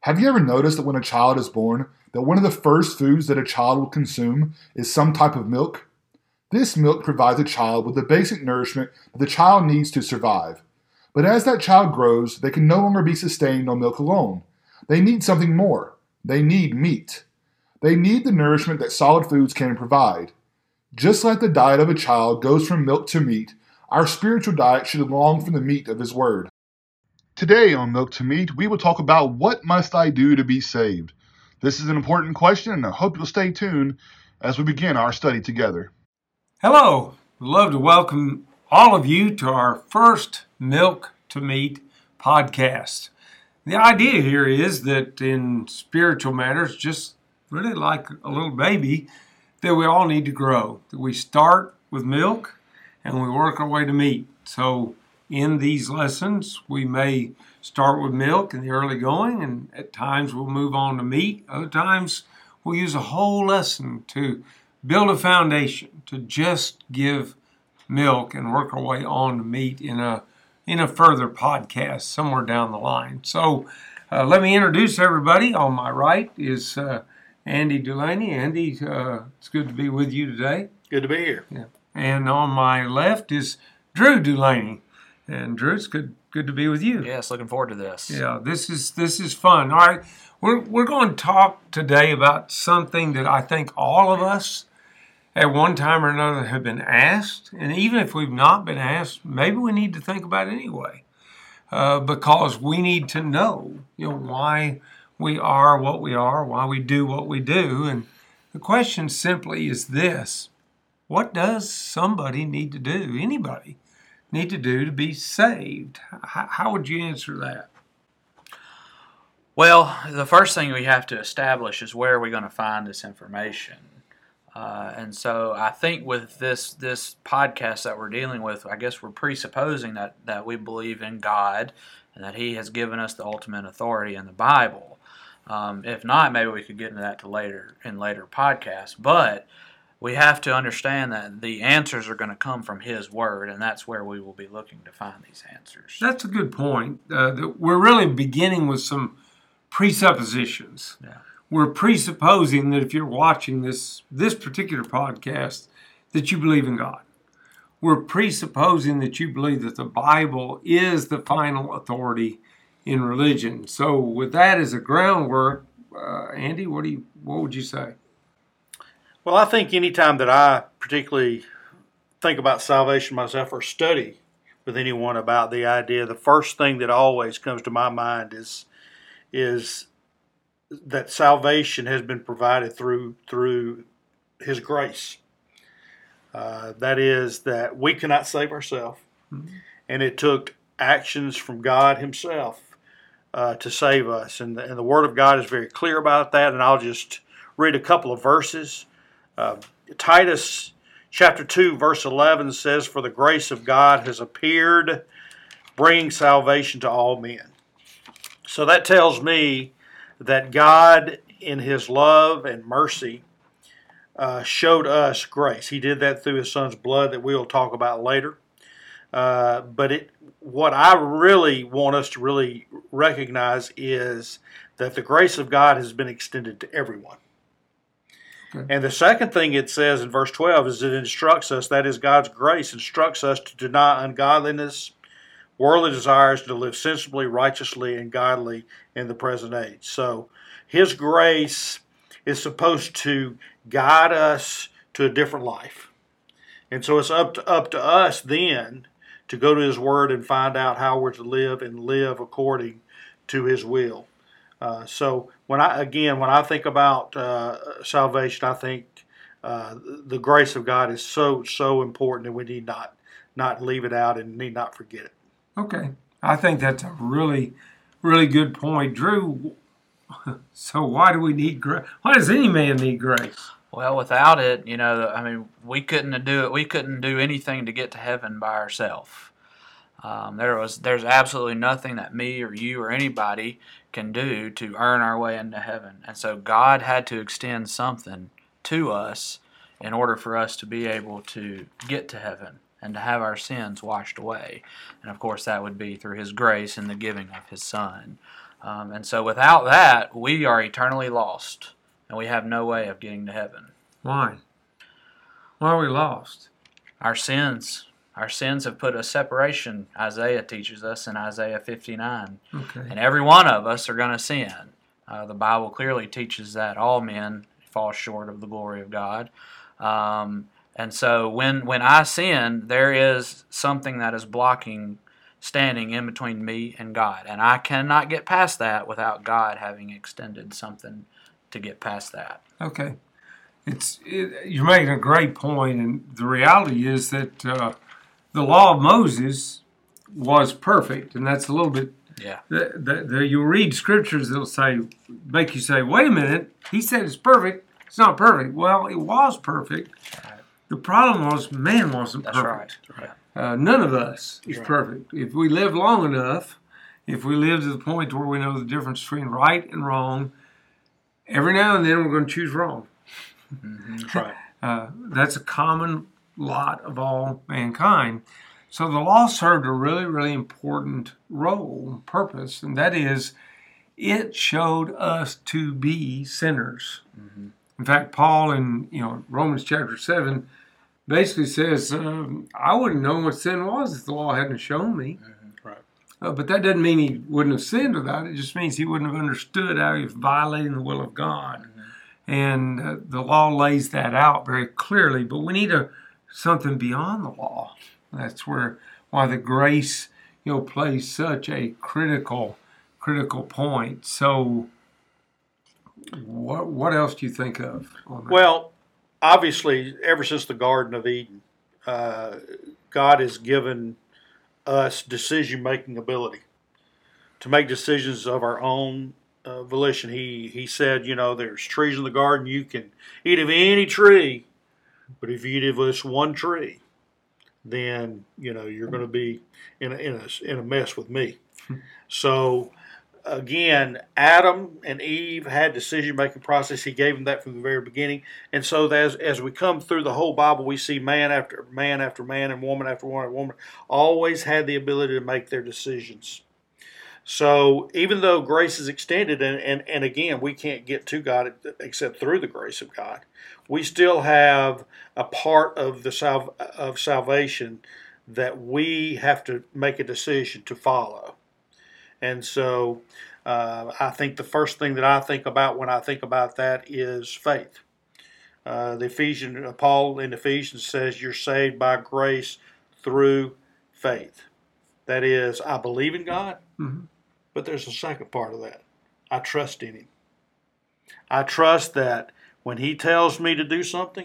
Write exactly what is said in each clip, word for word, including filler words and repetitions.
Have you ever noticed that when a child is born, that one of the first foods that a child will consume is some type of milk? This milk provides a child with the basic nourishment that the child needs to survive. But as that child grows, they can no longer be sustained on milk alone. They need something more. They need meat. They need the nourishment that solid foods can provide. Just like the diet of a child goes from milk to meat, our spiritual diet should long for the meat of His Word. Today on Milk to Meat, we will talk about what must I do to be saved. This is an important question, and I hope you'll stay tuned as we begin our study together. Hello, I'd love to welcome all of you to our first Milk to Meat podcast. The idea here is that in spiritual matters, just really like a little baby, that we all need to grow. That we start with milk and we work our way to meat. So in these lessons, we may start with milk in the early going, and at times we'll move on to meat. Other times we'll use a whole lesson to build a foundation, to just give milk and work our way on to meat in a in a further podcast somewhere down the line. So uh, let me introduce everybody. On my right is uh, Andy Delaney. Andy, uh, it's good to be with you today. Good to be here. Yeah. And on my left is Drew Delaney. And Drew, it's good good to be with you. Yes, looking forward to this. Yeah, this is this is fun. All right, we're we're going to talk today about something that I think all of us at one time or another have been asked, and even if we've not been asked, maybe we need to think about it anyway, uh, because we need to know, you know, why we are what we are, why we do what we do, and the question simply is this: what does somebody need to do? Anybody need to do to be saved? How, how would you answer that? Well, the first thing we have to establish is where are we going to find this information. Uh, and so I think with this this podcast that we're dealing with, I guess we're presupposing that, that we believe in God and that He has given us the ultimate authority in the Bible. Um, if not, maybe we could get into that to later in later podcasts. But we have to understand that the answers are going to come from His Word, and that's where we will be looking to find these answers. That's a good point. Uh, that we're really beginning with some presuppositions. Yeah. We're presupposing that if you're watching this this particular podcast, that you believe in God. We're presupposing that you believe that the Bible is the final authority in religion. So with that as a groundwork, uh, Andy, what do you what would you say? Well, I think anytime that I particularly think about salvation myself or study with anyone about the idea, the first thing that always comes to my mind is is that salvation has been provided through through His grace. Uh, that is, that we cannot save ourselves, mm-hmm. and it took actions from God Himself uh, to save us. And the, and the Word of God is very clear about that, and I'll just read a couple of verses. Uh, Titus chapter two, verse eleven says, "For the grace of God has appeared, bringing salvation to all men." So that tells me that God, in His love and mercy, uh, showed us grace. He did that through His Son's blood that we'll talk about later. Uh, but it, what I really want us to really recognize is that the grace of God has been extended to everyone. Okay. And the second thing it says in verse twelve is it instructs us, that is God's grace, instructs us to deny ungodliness, worldly desires, to live sensibly, righteously, and godly in the present age. So His grace is supposed to guide us to a different life. And so it's up to, up to us then to go to His Word and find out how we're to live and live according to His will. Uh, so when I again, when I think about uh, salvation, I think uh, the grace of God is so, so important, and we need not, not leave it out and need not forget it. Okay. I think that's a really, really good point. Drew, so why do we need grace? Why does any man need grace? Well, without it, you know, I mean, we couldn't do it. We couldn't do anything to get to heaven by ourselves. Um, there was, there's absolutely nothing that me or you or anybody can do to earn our way into heaven. And so God had to extend something to us in order for us to be able to get to heaven and to have our sins washed away. And of course, that would be through His grace and the giving of His Son. Um, and so without that, we are eternally lost, and we have no way of getting to heaven. Why? Why are we lost? Our sins. Our sins have put a separation, Isaiah teaches us in Isaiah fifty-nine. Okay. And every one of us are going to sin. Uh, the Bible clearly teaches that all men fall short of the glory of God. Um, and so when, when I sin, there is something that is blocking, standing in between me and God. And I cannot get past that without God having extended something to get past that. Okay. It's it, you're making a great point, and the reality is that uh, the law of Moses was perfect, and that's a little bit. Yeah. The, the, the, you read scriptures that'll say, make you say, wait a minute, he said it's perfect. It's not perfect. Well, it was perfect. The problem was man wasn't That's perfect. right. Uh, none of us is right. perfect. If we live long enough, if we live to the point where we know the difference between right and wrong, every now and then we're going to choose wrong. Mm-hmm. That's right. Uh, that's a common lot of all mankind. So the law served a really, really important role, purpose, and that is it showed us to be sinners. Mm-hmm. In fact, Paul in you know Romans chapter seven basically says, um, I wouldn't know what sin was if the law hadn't shown me. Mm-hmm. Right. Uh, but that doesn't mean he wouldn't have sinned without it. It just means he wouldn't have understood how he was violating the will of God. Mm-hmm. And uh, the law lays that out very clearly. But we need a something beyond the law. That's where why the grace you know plays such a critical critical point. So, what what else do you think of on that? Well, obviously, ever since the Garden of Eden, uh, God has given us decision-making ability to make decisions of our own uh, volition. He he said, you know, there's trees in the garden. You can eat of any tree, but if you eat of this one tree, then you know you're going to be in a, in a in a mess with me. So again, Adam and Eve had decision-making process. He gave them that from the very beginning. And so as as we come through the whole Bible, we see man after man after man and woman after woman after woman always had the ability to make their decisions. So even though grace is extended, and, and, and again, we can't get to God except through the grace of God, we still have a part of the salv- of salvation that we have to make a decision to follow. And so uh, I think the first thing that I think about when I think about that is faith. Uh, the Ephesian uh, Paul in Ephesians says you're saved by grace through faith. That is, I believe in God, mm-hmm. but there's a second part of that. I trust in Him. I trust that when He tells me to do something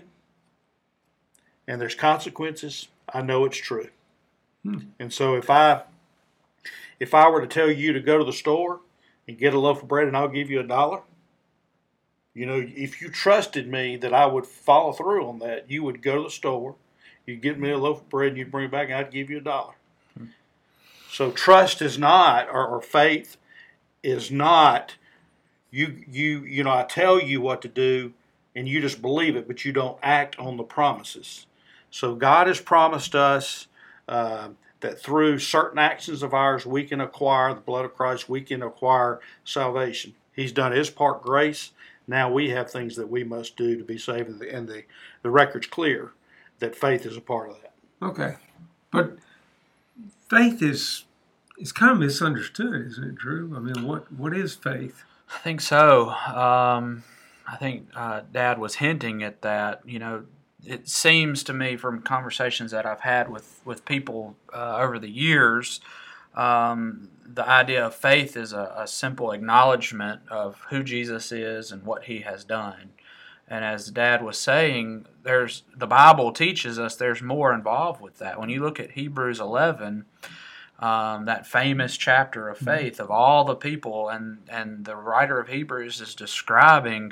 and there's consequences, I know it's true. Hmm. And so if I If I were to tell you to go to the store and get a loaf of bread and I'll give you a dollar, you know, if you trusted me that I would follow through on that, you would go to the store, you'd get me a loaf of bread and you'd bring it back and I'd give you a dollar. Hmm. So trust is not, or, or faith is not, you, you, you know, I tell you what to do and you just believe it, but you don't act on the promises. So God has promised us uh, that through certain actions of ours, we can acquire the blood of Christ, we can acquire salvation. He's done His part, grace. Now we have things that we must do to be saved, and the, and the, the record's clear that faith is a part of that. Okay. But faith is is kind of misunderstood, isn't it, Drew? I mean, what what is faith? I think so. Um, I think uh, Dad was hinting at that. You know, it seems to me from conversations that I've had with, with people uh, over the years, um, the idea of faith is a, a simple acknowledgement of who Jesus is and what He has done. And as Dad was saying, there's the Bible teaches us there's more involved with that. When you look at Hebrews eleven, um, that famous chapter of faith of all the people, and, and the writer of Hebrews is describing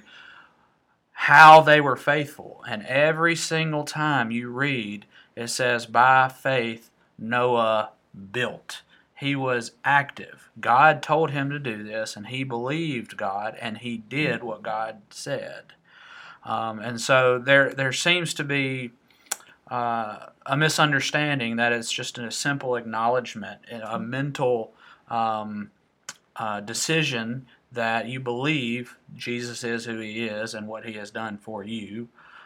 how they were faithful. And every single time you read, it says, by faith, Noah built. He was active. God told him to do this, and he believed God, and he did what God said. Um, and so there there seems to be uh, a misunderstanding that it's just a simple acknowledgement, a mental um, uh, decision that you believe Jesus is who he is and what he has done for you.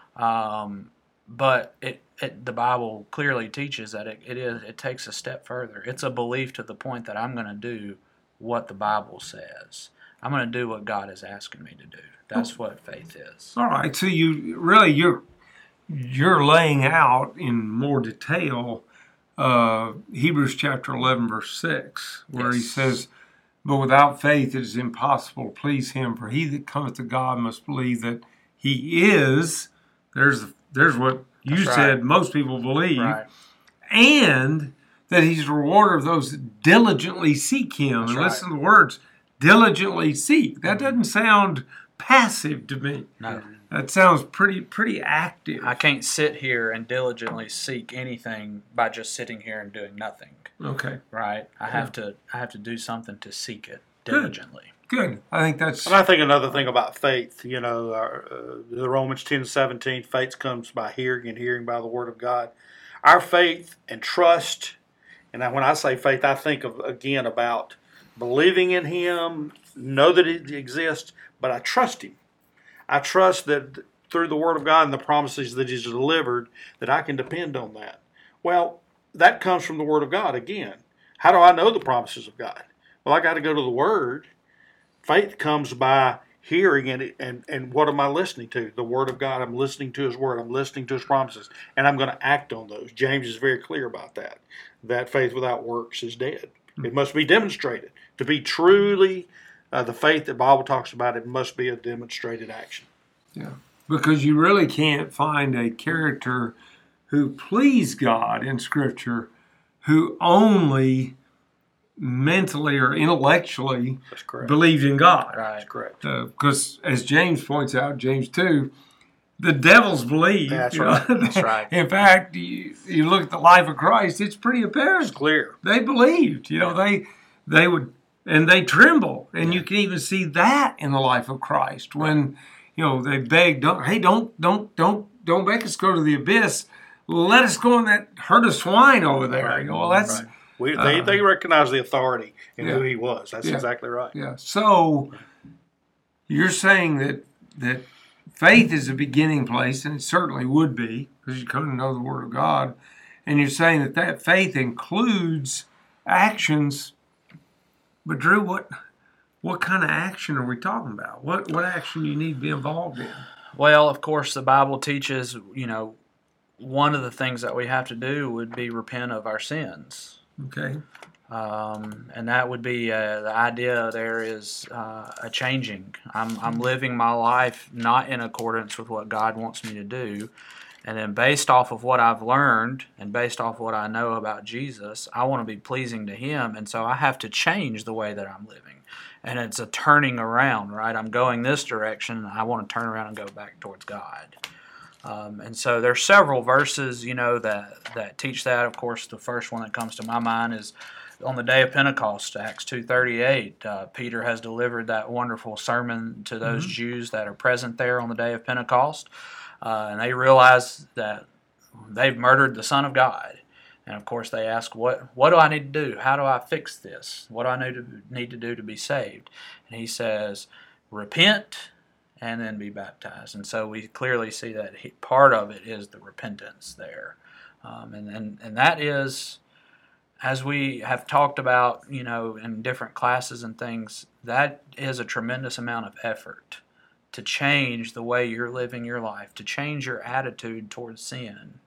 Um, but it, it, the Bible clearly teaches that it, it is it takes a step further. It's a belief to the point that I'm going to do what the Bible says. I'm going to do what God is asking me to do. That's what faith is. All right. So you really you're you're laying out in more detail uh, Hebrews chapter eleven verse six, where he Yes. says, "But without faith it is impossible to please him. For he that cometh to God must believe that he is." There's there's what you That's right. said most people believe, Right. and that he's the rewarder of those that diligently seek him. That's and right. listen to the words, diligently seek. That doesn't sound passive to me. No. That sounds pretty pretty active. I can't sit here and diligently seek anything by just sitting here and doing nothing. Okay, Right? I have to I have to do something to seek it Good. diligently. good. I think that's And I think another thing about faith, you know, uh, the Romans ten seventeen, faith comes by hearing and hearing by the word of God. Our faith and trust, and when I say faith, I think of again about believing in him, know that he exists, but I trust him. I trust that through the word of God and the promises that he's delivered, that I can depend on that. Well, that comes from the word of God again. How do I know the promises of God? Well, I got to go to the word. Faith comes by hearing, and, and and what am I listening to? The word of God. I'm listening to his word. I'm listening to his promises, and I'm going to act on those. James is very clear about that, that faith without works is dead. It must be demonstrated. To be truly uh, the faith that the Bible talks about, it must be a demonstrated action. yeah. Because you really can't find a character who pleased God in Scripture who only mentally or intellectually That's correct. believed in God. Right. That's correct. Because as James points out, James two, the devils believe. That's you know. right. That's right. In fact, you, you look at the life of Christ, it's pretty It's apparent. clear. They believed. You know, they they would, and they tremble. And you can even see that in the life of Christ when, you know, they begged, don't, hey, don't, don't, don't, don't make us go to the abyss. Let us go in that herd of swine over there. You know, well, that's, Right. We, they, Uh, they recognize the authority in yeah. who he was. That's Yeah. exactly right. yeah. So you're saying that that faith is a beginning place, and it certainly would be because you come to know the Word of God, and you're saying that that faith includes actions. But Drew, what what kind of action are we talking about? What what action do you need to be involved in? Well, of course, the Bible teaches, you know, one of the things that we have to do would be repent of our sins. Okay. Um, and that would be uh, the idea there is uh, a changing. I'm, I'm living my life not in accordance with what God wants me to do. And then based off of what I've learned and based off what I know about Jesus, I want to be pleasing to Him. And so I have to change the way that I'm living. And it's a turning around, right? I'm going this direction, and I want to turn around and go back towards God. Um, and so there's several verses, you know, that, that teach that. Of course, the first one that comes to my mind is on the day of Pentecost, Acts two thirty-eight. Uh, Peter has delivered that wonderful sermon to those mm-hmm. Jews that are present there on the day of Pentecost. Uh, and they realize that they've murdered the Son of God. And of course they ask, what what do I need to do? How do I fix this? What do I need to, need to do to be saved? And he says, repent and then be baptized. And so we clearly see that he, part of it is the repentance there. Um, and, and, and that is, as we have talked about, you know, in different classes and things, that is a tremendous amount of effort to change the way you're living your life, to change your attitude towards sin,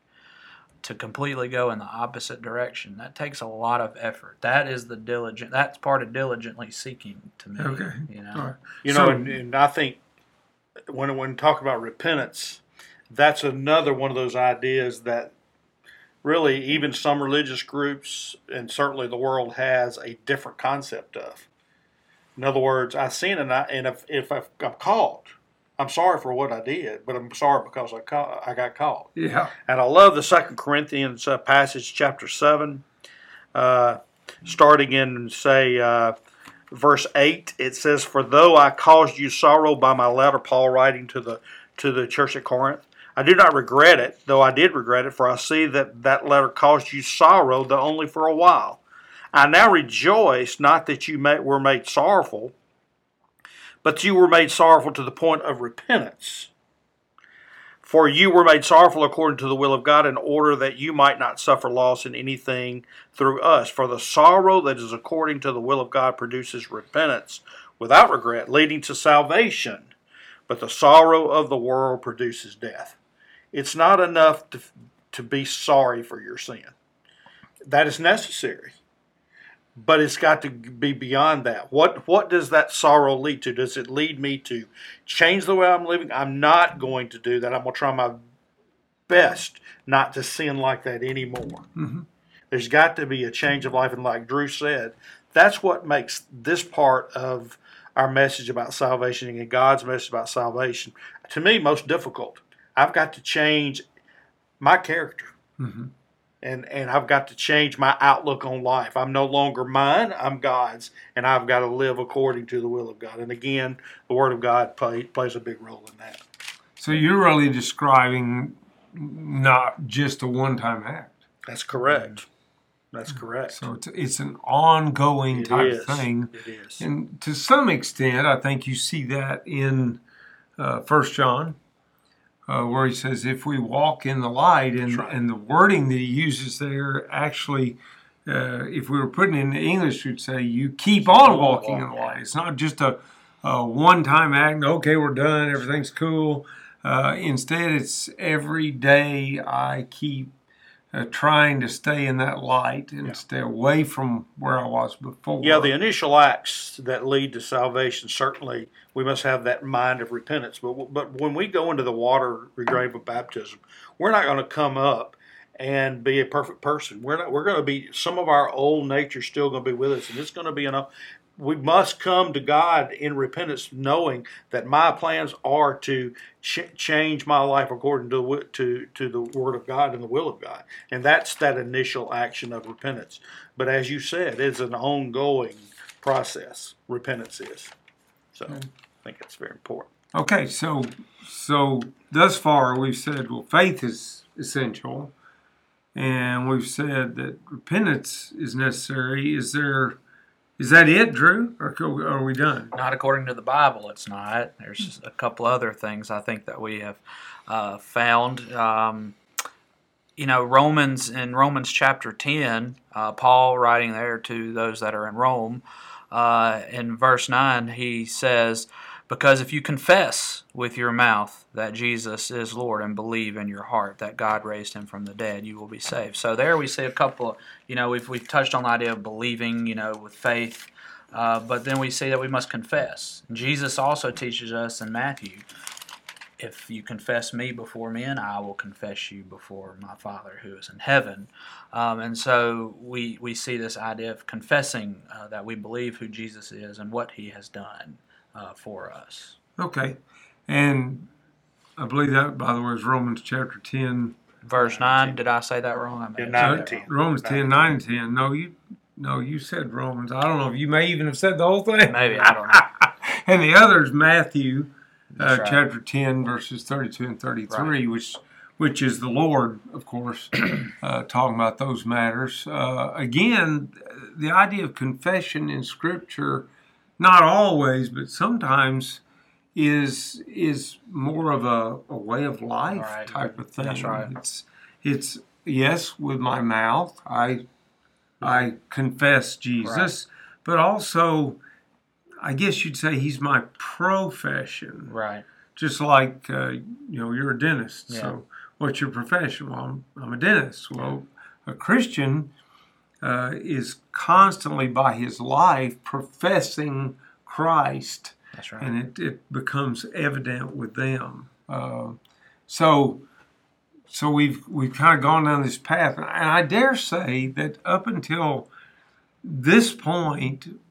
to completely go in the opposite direction. That takes a lot of effort. That is the diligent, that's part of diligently seeking to me. Okay. You know, All right. You So- know, and, and I think when when talk about repentance, that's another one of those ideas that really even some religious groups and certainly the world has a different concept of. In other words, I sin and I and if if I'm caught, I'm sorry for what I did, but I'm sorry because I caught, I got caught. Yeah. And I love the Second Corinthians uh, passage, chapter seven, uh, starting in say. Uh, Verse eight, it says, "For though I caused you sorrow by my letter," Paul writing to the to the church at Corinth, "I do not regret it, though I did regret it, for I see that that letter caused you sorrow, though only for a while. I now rejoice, not that you may, were made sorrowful, but you were made sorrowful to the point of repentance. For you were made sorrowful according to the will of God, in order that you might not suffer loss in anything through us. For the sorrow that is according to the will of God produces repentance without regret, leading to salvation. But the sorrow of the world produces death. It's not enough to, to be sorry for your sin. That is necessary. But it's got to be beyond that. What what does that sorrow lead to? Does it lead me to change the way I'm living? I'm not going to do that. I'm going to try my best not to sin like that anymore. Mm-hmm. There's got to be a change of life. And like Drew said, that's what makes this part of our message about salvation and God's message about salvation, to me, most difficult. I've got to change my character. Mm-hmm. And and I've got to change my outlook on life. I'm no longer mine, I'm God's, and I've got to live according to the will of God. And again, the Word of God play, plays a big role in that. So you're really describing not just a one-time act. That's correct. That's correct. So it's, it's an ongoing It type is. thing. It is. And to some extent, I think you see that in uh, First John. Uh, where he says, if we walk in the light, and, right. and the wording that he uses there, actually, uh, if we were putting it in English, we'd say, you keep on walking in the light. It's not just a, a one-time act, okay, we're done, everything's cool. Uh, instead, it's every day I keep uh, trying to stay in that light and Yeah. stay away from where I was before. Yeah, the initial acts that lead to salvation, certainly we must have that mind of repentance. But but when we go into the water grave of baptism, we're not going to come up and be a perfect person. We're not. We're going to be, some of our old nature still going to be with us, and it's going to be enough. We must come to God in repentance, knowing that my plans are to ch- change my life according to, to to the Word of God and the will of God. And that's that initial action of repentance. But as you said, it's an ongoing process, repentance is. So I think it's very important. Okay, so so thus far we've said, well, faith is essential, and we've said that repentance is necessary. Is there, is that it, Drew, or are we done? Not according to the Bible, it's not. There's a couple other things I think that we have uh, found. Um, you know, Romans, in Romans chapter ten, uh, Paul writing there to those that are in Rome, uh, in verse nine, he says, because if you confess with your mouth that Jesus is Lord and believe in your heart that God raised him from the dead, you will be saved. So there we see a couple, of, you know, we've, we've touched on the idea of believing, you know, with faith, uh, but then we see that we must confess. Jesus also teaches us in Matthew, if you confess me before men, I will confess you before my Father who is in heaven. Um, and so we, we see this idea of confessing uh, that we believe who Jesus is and what he has done Uh, for us. Okay, and I believe that, by the way, is Romans chapter ten, verse nine. Did I say that wrong? I may Yeah, have nine said and that ten. wrong. Romans ten, nine and ten. No, you, no, you said Romans. I don't know if you may even have said the whole thing. Maybe, I don't know. And the other is Matthew, uh, That's right. chapter ten, verses thirty-two and thirty-three, which which is the Lord, of course, uh, talking about those matters. Uh, again, the idea of confession in Scripture, not always, but sometimes, is is more of a, a way of life Right. type of thing. That's right. It's it's yes, with my mouth I I confess Jesus, but also I guess you'd say he's my profession. Right. Just like uh, you know, you're a dentist. Yeah. So what's your profession? Well, I'm, I'm a dentist. Well, a Christian Uh, is constantly by his life professing Christ, That's right. and it, it becomes evident with them. Uh, so, so we've we've kind of gone down this path, and I dare say that up until this point,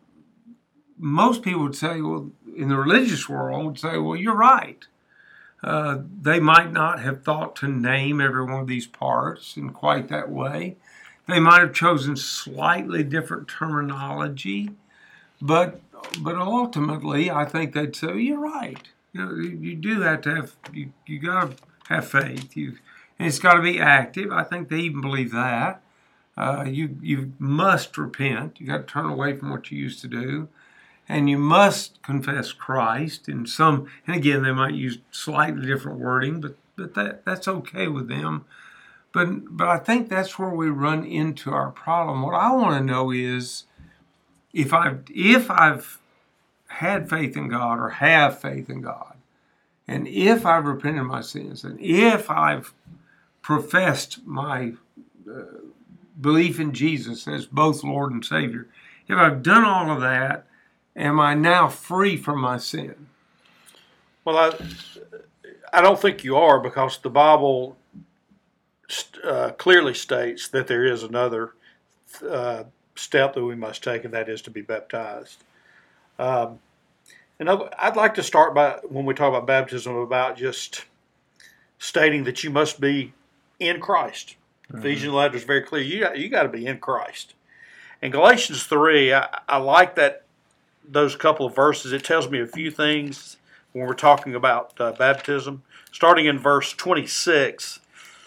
most people would say, well, in the religious world, would say, well, you're right. Uh, they might not have thought to name every one of these parts in quite that way. They might have chosen slightly different terminology, but but ultimately, I think they'd say, you're right. You know, you, you do have to have, you, you got to have faith. You, and it's got to be active. I think they even believe that. Uh, you you must repent. You got to turn away from what you used to do, and you must confess Christ. In some, and again, they might use slightly different wording, but but that that's okay with them. But but I think that's where we run into our problem. What I want to know is if I've if I've had faith in God or have faith in God, and if I've repented of my sins, and if I've professed my uh, belief in Jesus as both Lord and Savior, if I've done all of that, am I now free from my sin? Well, I I don't think you are, because the Bible uh, clearly states that there is another uh, step that we must take, and that is to be baptized. Um, and I'd like to start by, when we talk about baptism, about just stating that you must be in Christ. Mm-hmm. Ephesians letter is very clear. You got, you got to be in Christ. In Galatians three, I, I like that those couple of verses. It tells me a few things when we're talking about uh, baptism. Starting in verse twenty-six,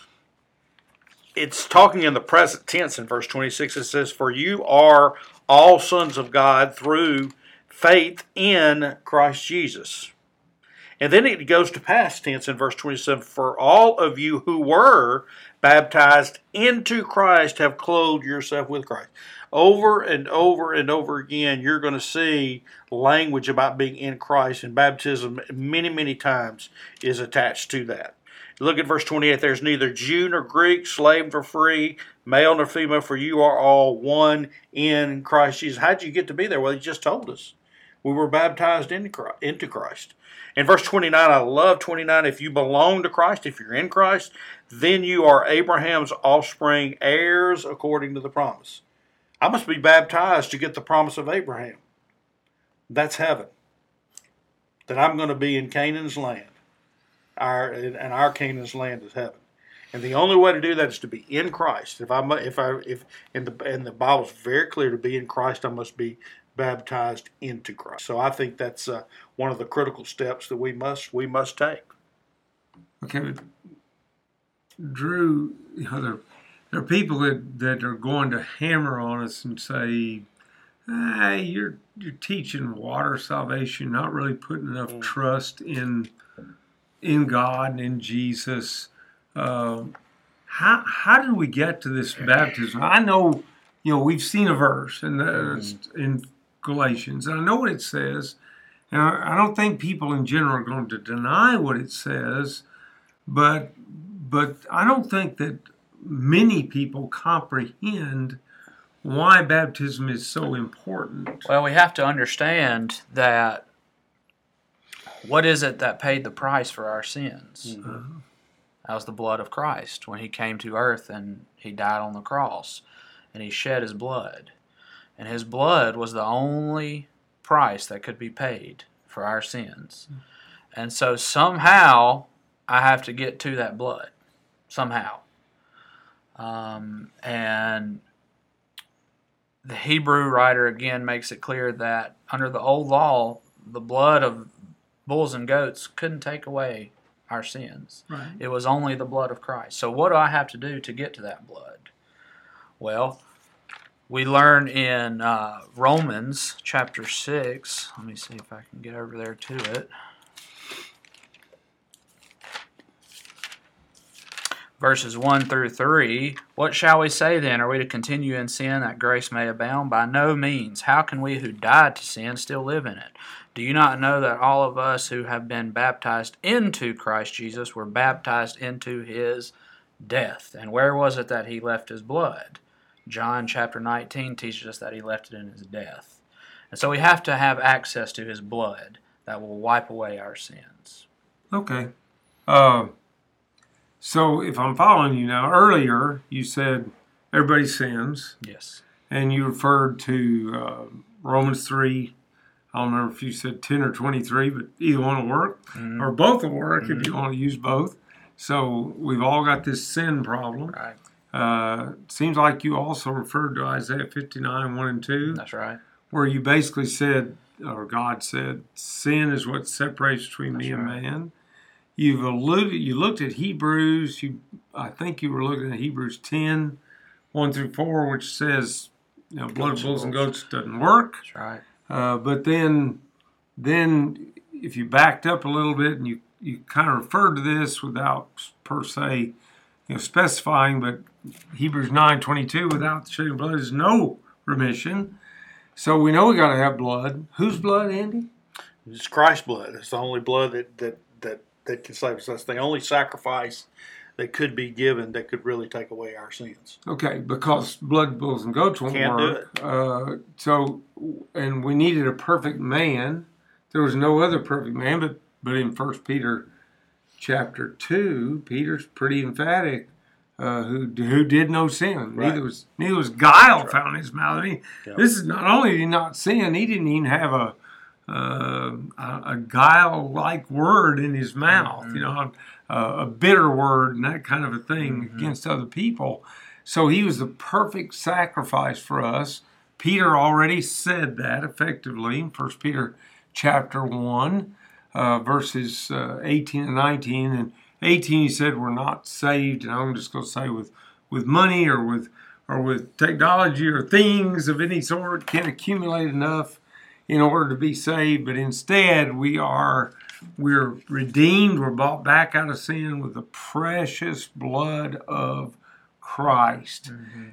it's talking in the present tense. In verse twenty-six, it says, "For you are all sons of God through faith in Christ Jesus." And then it goes to past tense in verse twenty-seven, "For all of you who were baptized into Christ have clothed yourself with Christ." Over and over and over again, you're going to see language about being in Christ, and baptism many, many times is attached to that. Look at verse twenty-eight. "There's neither Jew nor Greek, slave nor free, male nor female, for you are all one in Christ Jesus." How did you get to be there? Well, he just told us. We were baptized into Christ. In verse twenty-nine, I love twenty-nine. "If you belong to Christ, if you're in Christ, then you are Abraham's offspring, heirs according to the promise." I must be baptized to get the promise of Abraham. That's heaven. That I'm going to be in Canaan's land. Our and our Canaan's land is heaven. And the only way to do that is to be in Christ. If I if I if and the and the Bible's very clear, to be in Christ, I must be baptized into Christ. So I think that's uh, one of the critical steps that we must we must take. Okay, but Drew, you know, there, there are people that, that are going to hammer on us and say, "Hey, you're you're teaching water salvation, not really putting enough mm. trust in in God and in Jesus." Uh, how how did we get to this baptism? I know, you know, we've seen a verse in the, mm. in Galatians, and I know what it says, and I, I don't think people in general are going to deny what it says, but but I don't think that many people comprehend why baptism is so important. Well, we have to understand that what is it that paid the price for our sins? Mm-hmm. That was the blood of Christ when he came to earth and he died on the cross and he shed his blood. And his blood was the only price that could be paid for our sins. Mm-hmm. And so somehow I have to get to that blood. Somehow. Um, and the Hebrew writer again makes it clear that under the old law, the blood of bulls and goats couldn't take away our sins. Right. It was only the blood of Christ. So what do I have to do to get to that blood? Well, we learn in uh, Romans chapter six. Let me see if I can get over there to it. Verses one through three, "What shall we say then? Are we to continue in sin that grace may abound? By no means. How can we who died to sin still live in it? Do you not know that all of us who have been baptized into Christ Jesus were baptized into his death?" And where was it that he left his blood? John chapter nineteen teaches us that he left it in his death. And so we have to have access to his blood that will wipe away our sins. Okay. Uh So if I'm following you now, earlier you said everybody sins. Yes. And you referred to uh, Romans three. I don't remember if you said ten or twenty-three, but either one will work. Mm-hmm. Or both will work mm-hmm. if you want to use both. So we've all got this sin problem. Right. Uh, seems like you also referred to Isaiah fifty-nine, one and two. That's right. Where you basically said, or God said, sin is what separates between That's me right. and man. You've alluded. You looked at Hebrews. You, I think you were looking at Hebrews ten, one through four, which says, you know, blood of bulls and goats doesn't work. That's right. Uh, but then, then if you backed up a little bit and you, you kind of referred to this without per se, you know, specifying, but Hebrews nine twenty-two, without the shedding of blood is no remission. So we know we got to have blood. Whose blood, Andy? It's Christ's blood. It's the only blood that that that, that can save us. That's the only sacrifice that could be given that could really take away our sins. Okay, because blood, bulls, and goats won't Can't work. do it. Uh, so, and we needed a perfect man. There was no other perfect man, but but in First Peter chapter two, Peter's pretty emphatic. Uh, who who did no sin? Right. Neither was neither was guile found in his mouth. I mean, Yep. This is not only did he not sin, he didn't even have a uh, a, a guile-like word in his mouth. Mm-hmm. You know, a, a bitter word and that kind of a thing Mm-hmm. against other people. So he was the perfect sacrifice for us. Peter already said that effectively in First Peter chapter one, uh, verses uh, eighteen and nineteen. And eighteen, he said, we're not saved, and I'm just going to say with, with money or with or with technology or things of any sort, can't accumulate enough in order to be saved. But instead, we are we're redeemed, we're bought back out of sin with the precious blood of Christ. Mm-hmm.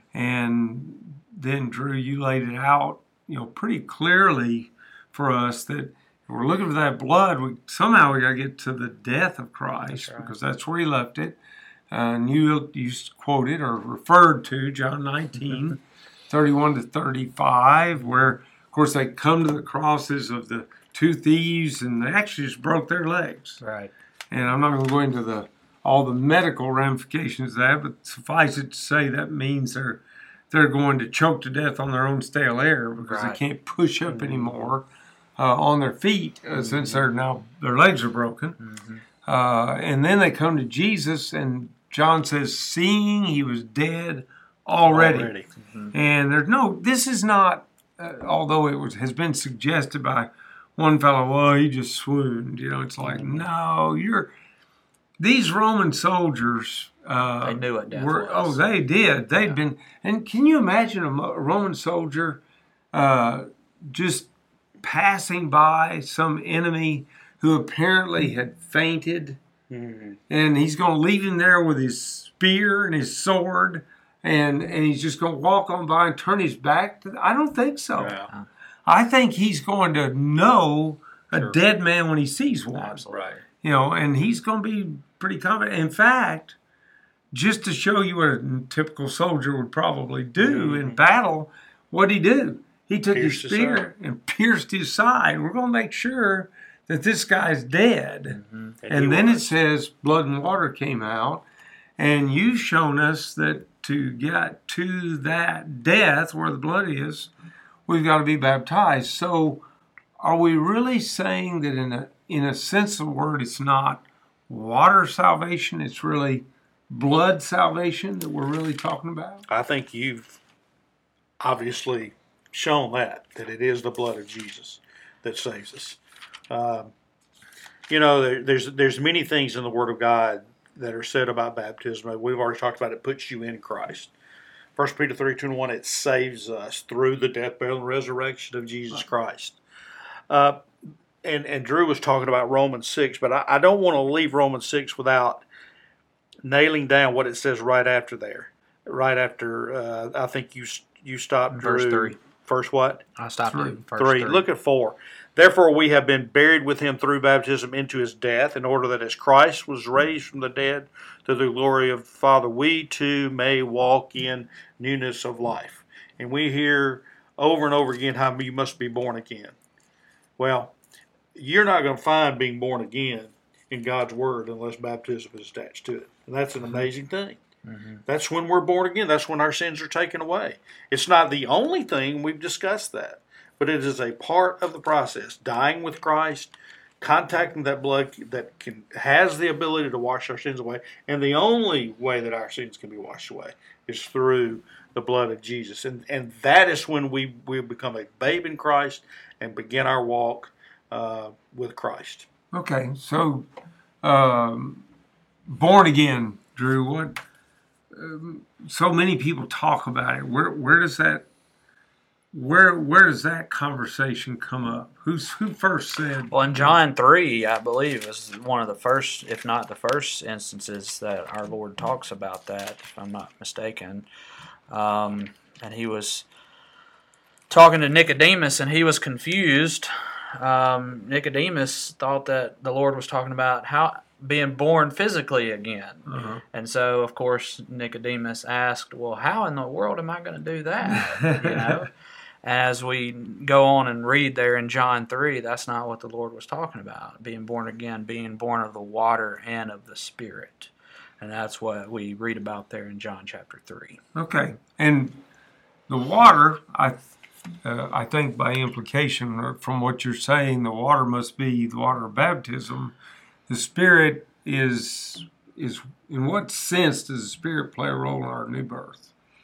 And then, Drew, you laid it out, you know, pretty clearly for us that if we're looking for that blood, we somehow we got to get to the death of Christ, that's right, because that's where he left it. Uh, and you, you quoted or referred to John nineteen, thirty-one to thirty-five, where, of course, they come to the crosses of the two thieves and they actually just broke their legs. Right. And I'm not going to go into the all the medical ramifications of that, but suffice it to say that means they're they're going to choke to death on their own stale air because right. they can't push up anymore uh, on their feet uh, mm-hmm. since they're now their legs are broken. Mm-hmm. Uh, and then they come to Jesus, and John says, seeing he was dead already. already. Mm-hmm. And there's no, this is not, uh, although it was has been suggested by one fellow, well, he just swooned. You know, it's like, mm-hmm. no, you're, these Roman soldiers. Uh, they knew what death were, was. Oh, they did. They'd yeah. been, and can you imagine a, a Roman soldier uh, just passing by some enemy who apparently had fainted, mm-hmm. and he's going to leave him there with his spear and his sword, and, and he's just going to walk on by and turn his back to the, I don't think so. Yeah. I think he's going to know a sure. dead man when he sees one. Absolutely. Right. You know, and he's going to be pretty confident. In fact, just to show you what a typical soldier would probably do mm-hmm. in battle, what did he do? He took pierced his spear his and pierced his side. We're going to make sure that this guy's dead. Mm-hmm. And, and then was. It says blood and water came out. And you've shown us that to get to that death where the blood is, we've got to be baptized. So are we really saying that in a in a sense of the word, it's not water salvation, it's really blood salvation that we're really talking about? I think you've obviously shown that, that it is the blood of Jesus that saves us. Um, you know, there, there's there's many things in the Word of God that are said about baptism. We've already talked about it puts you in Christ. First Peter three, two, and one, it saves us through the death, burial, and resurrection of Jesus Christ. Uh, and, and Drew was talking about Romans six, but I, I don't want to leave Romans six without nailing down what it says right after there. Right after, uh, I think you you stopped, Verse Drew. three. First what? I stopped three. at verse three. three. Look at four. Therefore we have been buried with him through baptism into his death, in order that as Christ was raised from the dead to the glory of the Father, we too may walk in newness of life. And we hear over and over again how you must be born again. Well, you're not going to find being born again in God's Word unless baptism is attached to it. And that's an amazing thing. Mm-hmm. That's when we're born again. That's when our sins are taken away. It's not the only thing. We've discussed that. But it is a part of the process. Dying with Christ, contacting that blood that can has the ability to wash our sins away. And the only way that our sins can be washed away is through the blood of Jesus. And and that is when we, we become a babe in Christ and begin our walk uh, with Christ. Okay, so um, born again, Drew, what... um, so many people talk about it. Where where does that where where does that conversation come up? Who's who first said? Well, in John three, I believe, is one of the first, if not the first, instances that our Lord talks about that, if I'm not mistaken. Um, and he was talking to Nicodemus, and he was confused. Um, Nicodemus thought that the Lord was talking about how being born physically again. Uh-huh. And so, of course, Nicodemus asked, well, how in the world am I going to do that? You know? And as we go on and read there in John three, that's not what the Lord was talking about. Being born again, being born of the water and of the Spirit. And that's what we read about there in John chapter three. Okay. And the water, I uh, I think by implication or from what you're saying, the water must be the water of baptism. The Spirit is, is in what sense does the Spirit play a role in our new birth?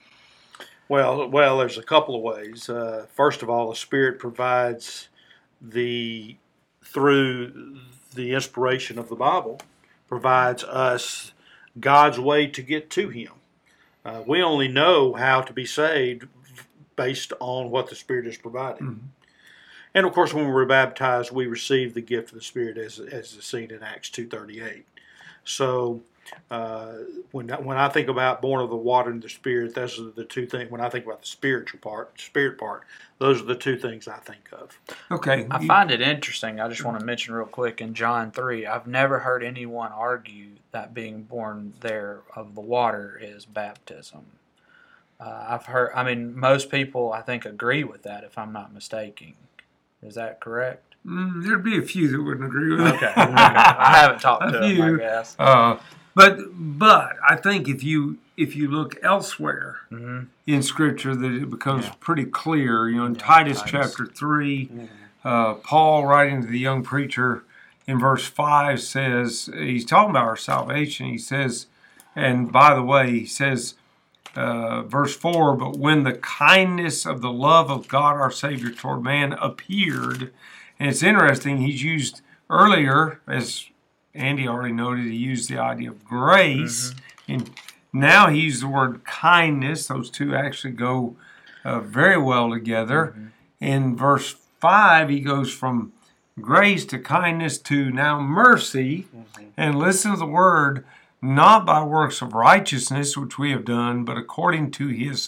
Well, well, there's a couple of ways. Uh, first of all, the Spirit provides the, through the inspiration of the Bible, provides us God's way to get to Him. Uh, we only know how to be saved based on what the Spirit is providing. Mm-hmm. And of course, when we're baptized, we receive the gift of the Spirit as as is seen in Acts two thirty-eight. So uh, when when I think about born of the water and the Spirit, those are the two things. When I think about the spiritual part, spirit part, those are the two things I think of. Okay. I find it interesting. I just want to mention real quick in John three, I've never heard anyone argue that being born there of the water is baptism. Uh, I've heard. I mean, most people I think agree with that, if I'm not mistaken. Is that correct? Mm, there'd be a few that wouldn't agree with okay. okay. I haven't talked to few. them, I guess. Uh, but but I think if you if you look elsewhere mm-hmm. in Scripture, that it becomes yeah. pretty clear. You know, in yeah, Titus, Titus chapter three, mm-hmm. uh, Paul writing to the young preacher in verse five says, he's talking about our salvation. He says, and by the way, he says, Uh, verse four, but when the kindness of the love of God our Savior toward man appeared, and it's interesting, he's used earlier, as Andy already noted, he used the idea of grace, mm-hmm. and now he used the word kindness. Those two actually go uh, very well together. Mm-hmm. In verse five, he goes from grace to kindness to now mercy, mm-hmm. and listen to the word, not by works of righteousness which we have done, but according to His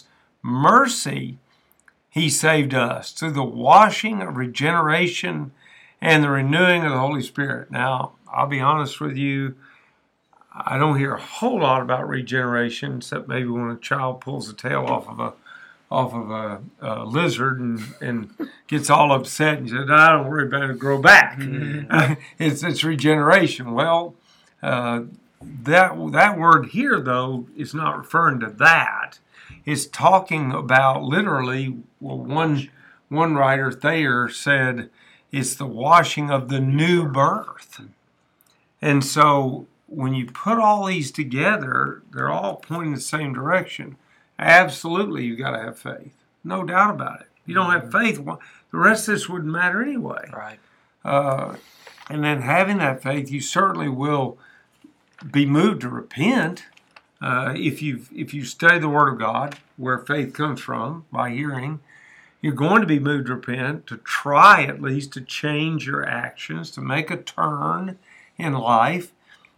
mercy He saved us through the washing of regeneration and the renewing of the Holy Spirit. Now, I'll be honest with you, I don't hear a whole lot about regeneration, except maybe when a child pulls the tail off of a off of a, a lizard and, and gets all upset and says, "I don't worry about it, grow back." Mm-hmm. it's it's regeneration. Well, uh, That that word here, though, is not referring to that. It's talking about literally, well, one one writer, Thayer, said it's the washing of the new birth. And so when you put all these together, they're all pointing the same direction. Absolutely, you've got to have faith. No doubt about it. If you don't have faith, well, the rest of this wouldn't matter anyway. Right. Uh, and then having that faith, you certainly will be moved to repent uh, if you if you study the Word of God, where faith comes from by hearing. You're going to be moved to repent, to try at least to change your actions, to make a turn in life.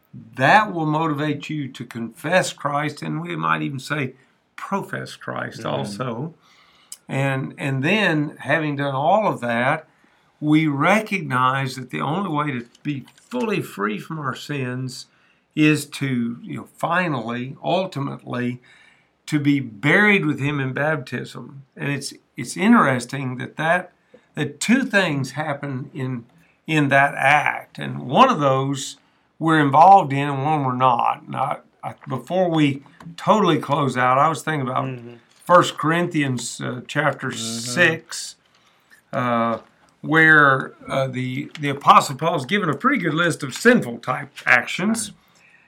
That will motivate you to confess Christ, and we might even say profess Christ mm-hmm. also. And and then, having done all of that, we recognize that the only way to be fully free from our sins is to, you know, finally, ultimately, to be buried with Him in baptism. And it's it's interesting that that, that two things happen in in that act, and one of those we're involved in, and one we're not. Now, I, before we totally close out, I was thinking about mm-hmm. First Corinthians uh, chapter mm-hmm. six, uh, where uh, the the Apostle Paul is given a pretty good list of sinful type actions. Right.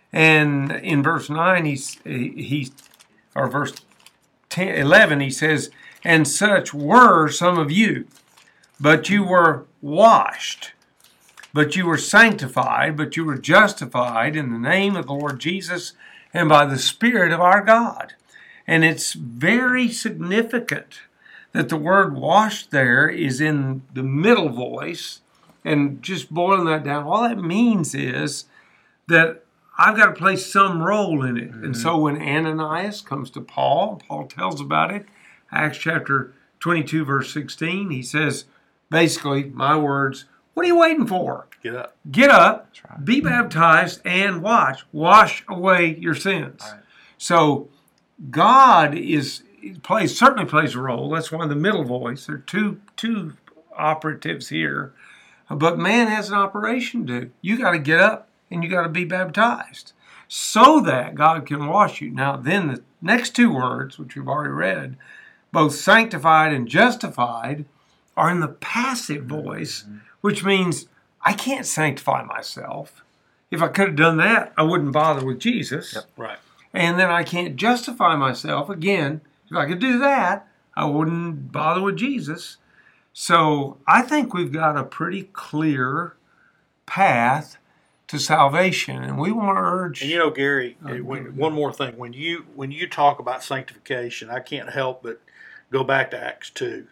And in verse nine, he's, he, or verse ten, eleven, he says, "And such were some of you, but you were washed, but you were sanctified, but you were justified in the name of the Lord Jesus and by the Spirit of our God. And it's very significant that the word washed there is in the middle voice. And just boiling that down, all that means is that I've got to play some role in it. Mm-hmm. And so when Ananias comes to Paul, Paul tells about it, Acts chapter twenty-two, verse sixteen, he says, basically, my words, what are you waiting for? Get up. Get up, right. Be baptized, and watch. Wash away your sins. Right. So God is plays certainly plays a role. That's why the middle voice. There are two two operatives here. But man has an operation to do. You got to get up and you got to be baptized so that God can wash you. Now, then the next two words, which we've already read, both sanctified and justified, are in the passive voice, mm-hmm. which means I can't sanctify myself. If I could have done that, I wouldn't bother with Jesus. Yep. Right. And then I can't justify myself. Again, if I could do that, I wouldn't bother with Jesus. So I think we've got a pretty clear path to salvation, and we want to urge. And you know, Gary, uh, when, one more thing: when you when you talk about sanctification, I can't help but go back to Acts two.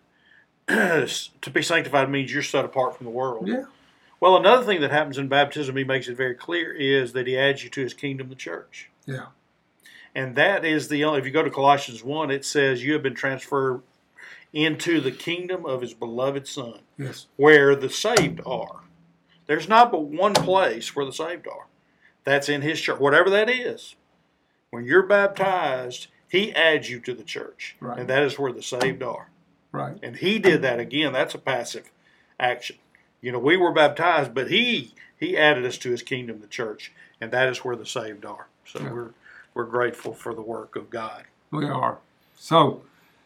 To be sanctified means you're set apart from the world. Yeah. Well, another thing that happens in baptism, he makes it very clear, is that he adds you to his kingdom, the church. Yeah. And that is the only. If you go to Colossians one, it says you have been transferred into the kingdom of his beloved Son, yes, where the saved are. There's not but one place where the saved are. That's in his church, whatever that is. When you're baptized, he adds you to the church, right. and that is where the saved are. Right. And he did that again. That's a passive action. You know, we were baptized, but he he added us to his kingdom, the church, and that is where the saved are. So yeah. we're we're grateful for the work of God. We are. So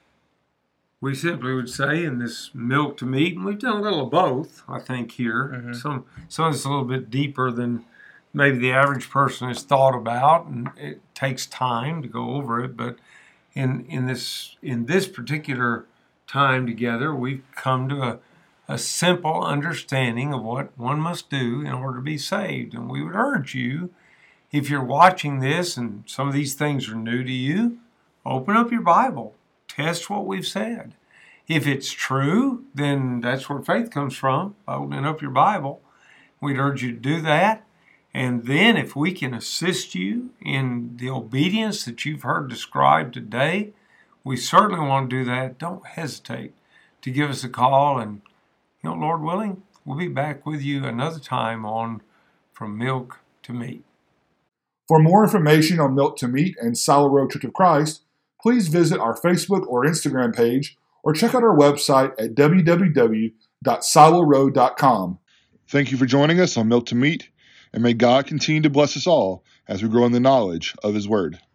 we simply would say in this milk to meat, and we've done a little of both, I think, here. Mm-hmm. Some some of it's a little bit deeper than maybe the average person has thought about, and it takes time to go over it. But in in this in this particular time together, we've come to a, a simple understanding of what one must do in order to be saved. And we would urge you, if you're watching this and some of these things are new to you, open up your Bible. Test what we've said. If it's true, then that's where faith comes from, opening up your Bible. We'd urge you to do that. And then if we can assist you in the obedience that you've heard described today, we certainly want to do that. Don't hesitate to give us a call. And, you know, Lord willing, we'll be back with you another time on From Milk to Meat. For more information on Milk to Meat and Silo Road Church of Christ, please visit our Facebook or Instagram page or check out our website at w w w dot silo road dot com. Thank you for joining us on Milk to Meat, and may God continue to bless us all as we grow in the knowledge of His Word.